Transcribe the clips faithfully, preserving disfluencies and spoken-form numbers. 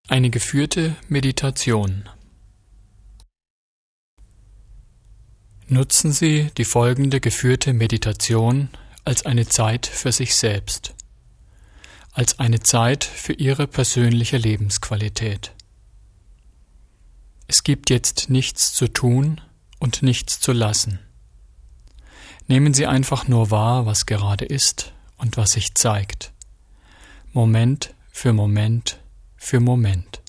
Eine geführte Meditation. Nutzen Sie die folgende geführte Meditation als eine Zeit für sich selbst, als eine Zeit für Ihre persönliche Lebensqualität. Es gibt jetzt nichts zu tun und nichts zu lassen. Nehmen Sie einfach nur wahr, was gerade ist und was sich zeigt. Moment für Moment für Moment.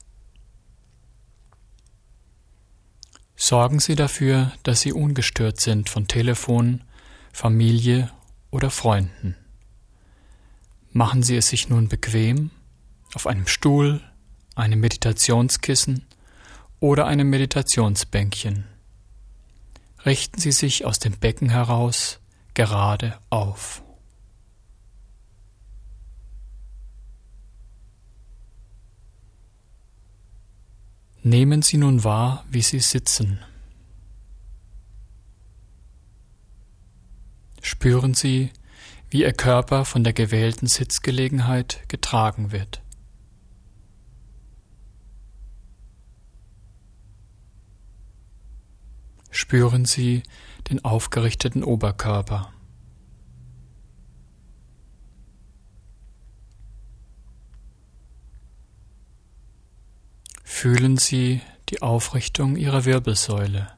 Sorgen Sie dafür, dass Sie ungestört sind von Telefon, Familie oder Freunden. Machen Sie es sich nun bequem, auf einem Stuhl, einem Meditationskissen oder einem Meditationsbänkchen. Richten Sie sich aus dem Becken heraus gerade auf. Nehmen Sie nun wahr, wie Sie sitzen. Spüren Sie, wie Ihr Körper von der gewählten Sitzgelegenheit getragen wird. Spüren Sie den aufgerichteten Oberkörper. Fühlen Sie die Aufrichtung Ihrer Wirbelsäule.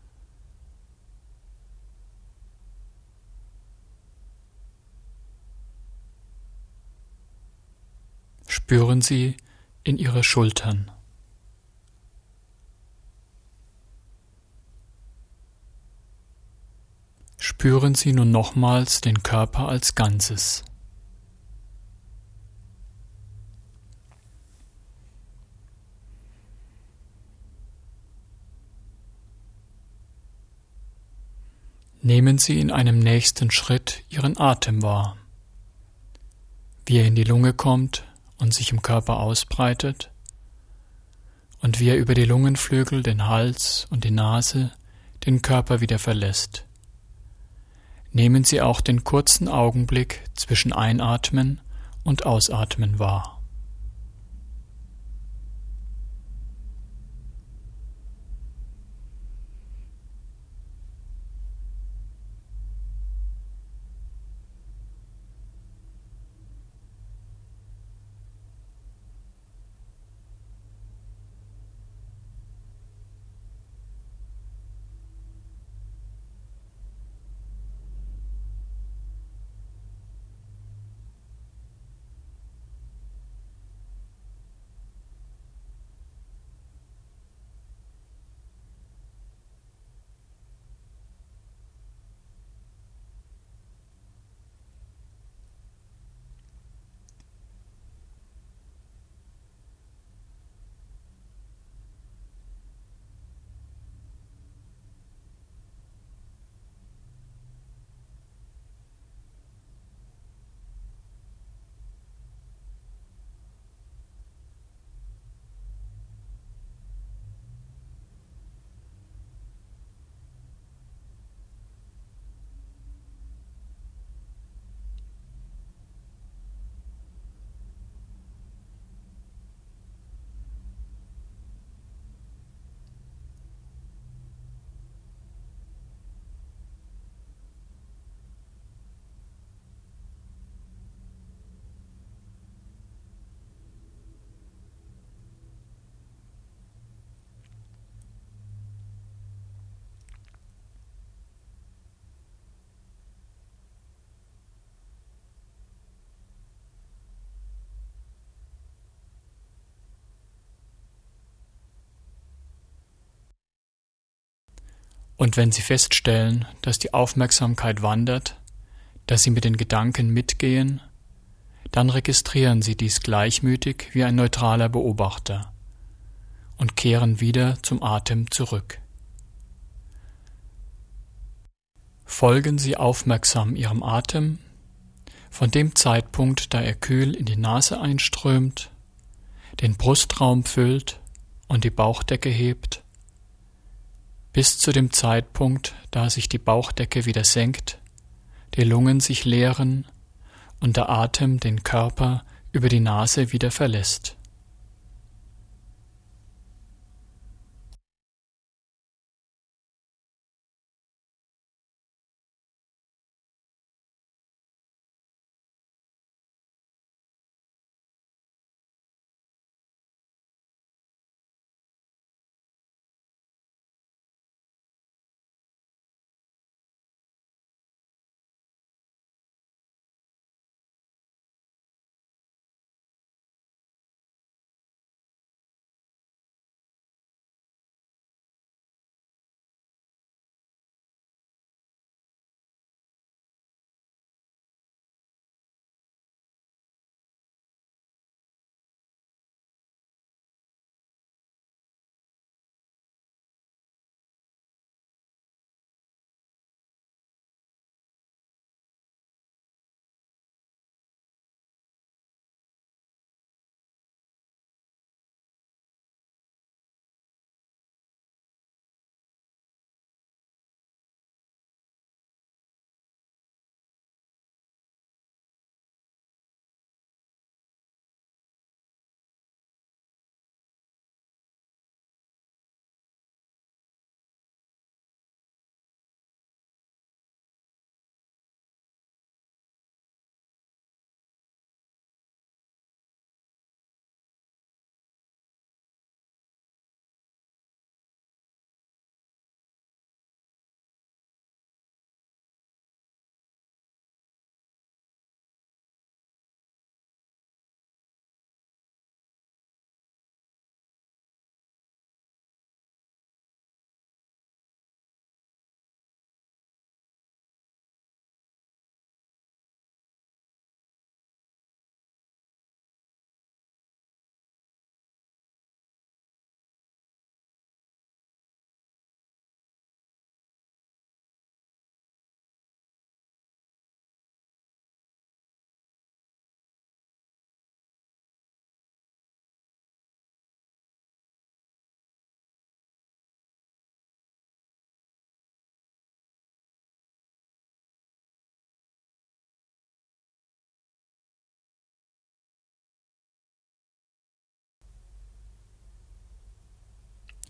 Spüren Sie in Ihre Schultern. Spüren Sie nun nochmals den Körper als Ganzes. Nehmen Sie in einem nächsten Schritt Ihren Atem wahr, wie er in die Lunge kommt und sich im Körper ausbreitet und wie er über die Lungenflügel, den Hals und die Nase den Körper wieder verlässt. Nehmen Sie auch den kurzen Augenblick zwischen Einatmen und Ausatmen wahr. Und wenn Sie feststellen, dass die Aufmerksamkeit wandert, dass Sie mit den Gedanken mitgehen, dann registrieren Sie dies gleichmütig wie ein neutraler Beobachter und kehren wieder zum Atem zurück. Folgen Sie aufmerksam Ihrem Atem, von dem Zeitpunkt, da er kühl in die Nase einströmt, den Brustraum füllt und die Bauchdecke hebt, bis zu dem Zeitpunkt, da sich die Bauchdecke wieder senkt, die Lungen sich leeren und der Atem den Körper über die Nase wieder verlässt.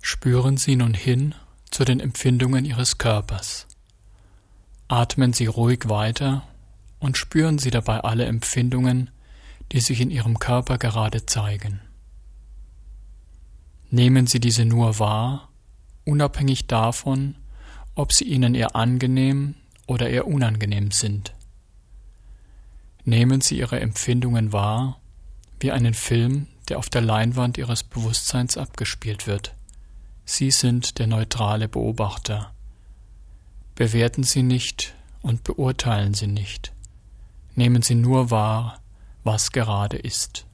Spüren Sie nun hin zu den Empfindungen Ihres Körpers. Atmen Sie ruhig weiter und spüren Sie dabei alle Empfindungen, die sich in Ihrem Körper gerade zeigen. Nehmen Sie diese nur wahr, unabhängig davon, ob sie Ihnen eher angenehm oder eher unangenehm sind. Nehmen Sie Ihre Empfindungen wahr, wie einen Film, der auf der Leinwand Ihres Bewusstseins abgespielt wird. Sie sind der neutrale Beobachter. Bewerten Sie nicht und beurteilen Sie nicht. Nehmen Sie nur wahr, was gerade ist.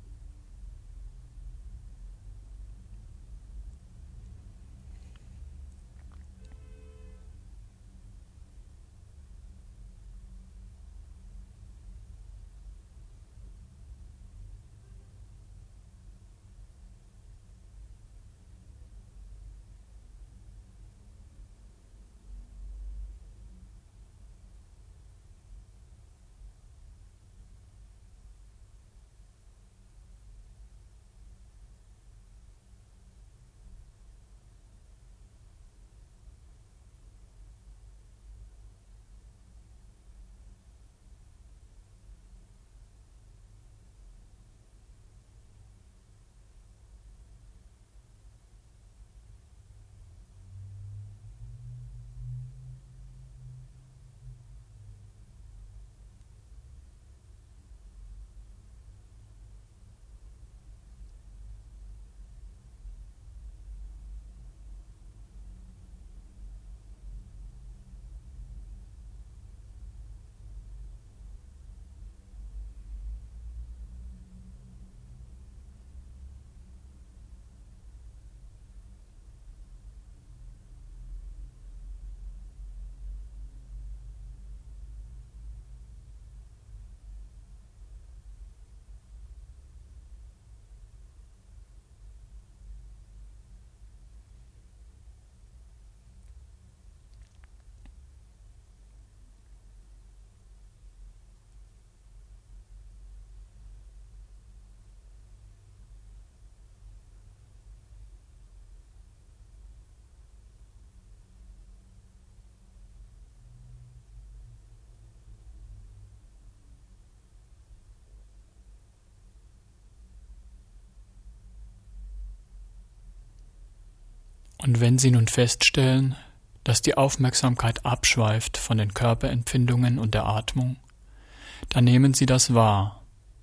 Und wenn Sie nun feststellen, dass die Aufmerksamkeit abschweift von den Körperempfindungen und der Atmung, dann nehmen Sie das wahr.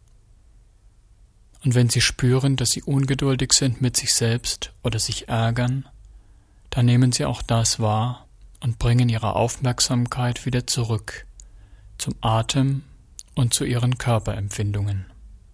Und wenn Sie spüren, dass Sie ungeduldig sind mit sich selbst oder sich ärgern, dann nehmen Sie auch das wahr und bringen Ihre Aufmerksamkeit wieder zurück zum Atem und zu Ihren Körperempfindungen.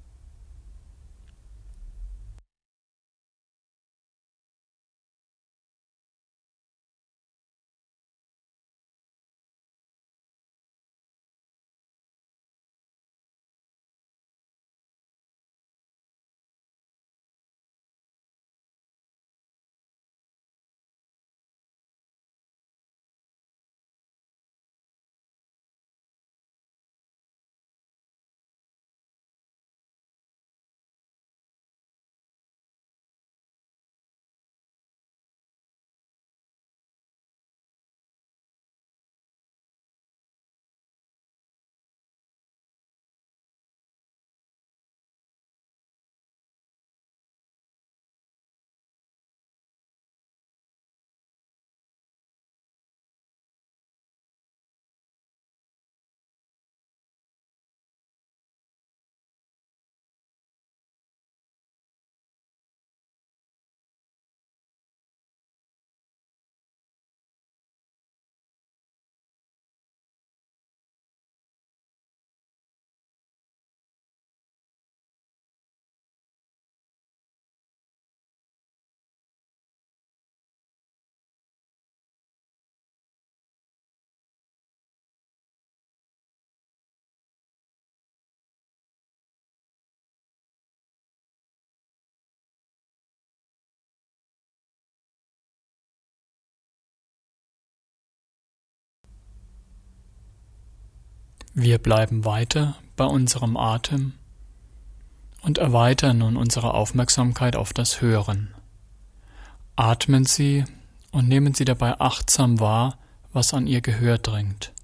Wir bleiben weiter bei unserem Atem und erweitern nun unsere Aufmerksamkeit auf das Hören. Atmen Sie und nehmen Sie dabei achtsam wahr, was an Ihr Gehör dringt.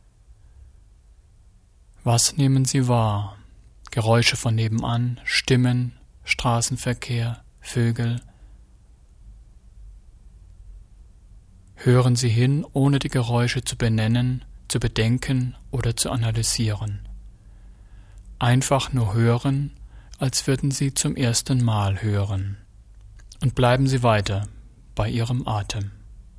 Was nehmen Sie wahr? Geräusche von nebenan, Stimmen, Straßenverkehr, Vögel. Hören Sie hin, ohne die Geräusche zu benennen, zu bedenken oder zu analysieren. Einfach nur hören, als würden Sie zum ersten Mal hören. Und bleiben Sie weiter bei Ihrem Atem.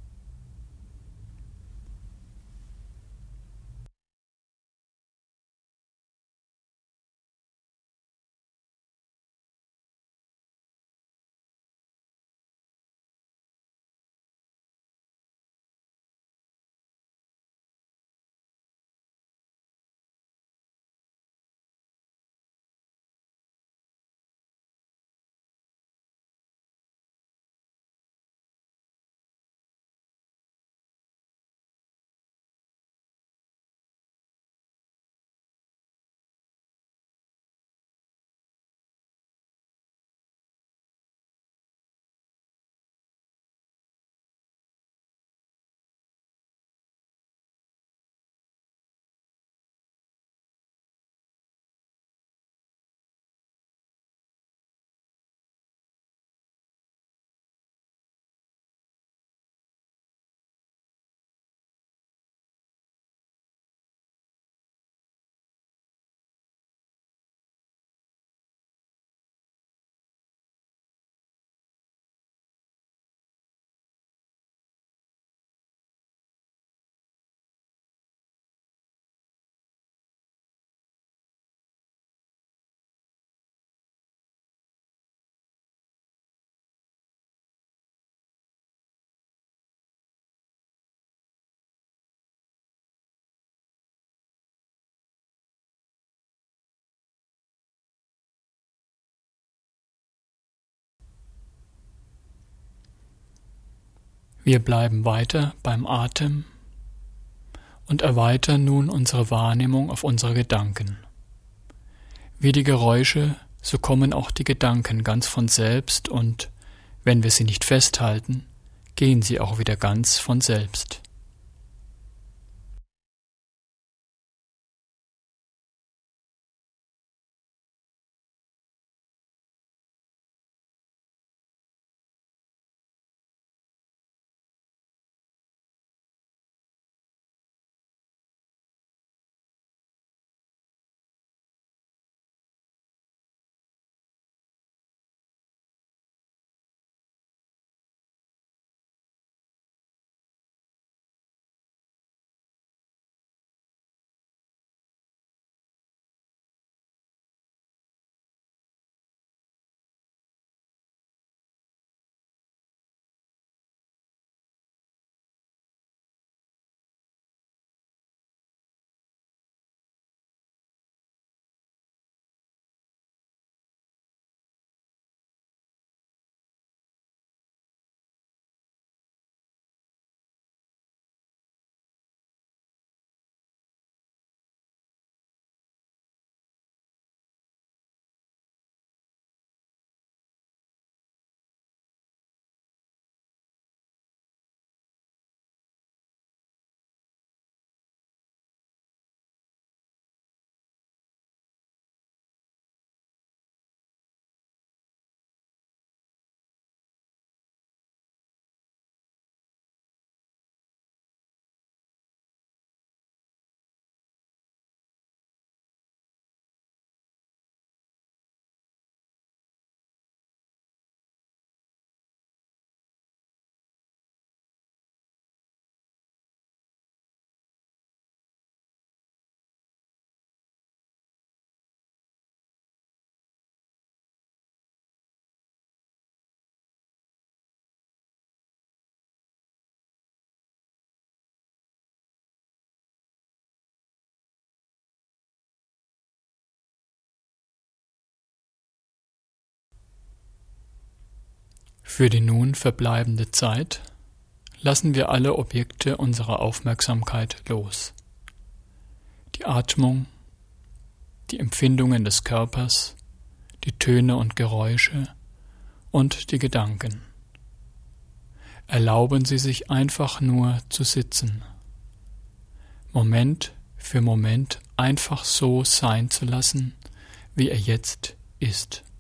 Wir bleiben weiter beim Atem und erweitern nun unsere Wahrnehmung auf unsere Gedanken. Wie die Geräusche, so kommen auch die Gedanken ganz von selbst und, wenn wir sie nicht festhalten, gehen sie auch wieder ganz von selbst. Für die nun verbleibende Zeit lassen wir alle Objekte unserer Aufmerksamkeit los. Die Atmung, die Empfindungen des Körpers, die Töne und Geräusche und die Gedanken. erlauben Sie sich einfach nur zu sitzen. Moment für Moment einfach so sein zu lassen, wie er jetzt ist.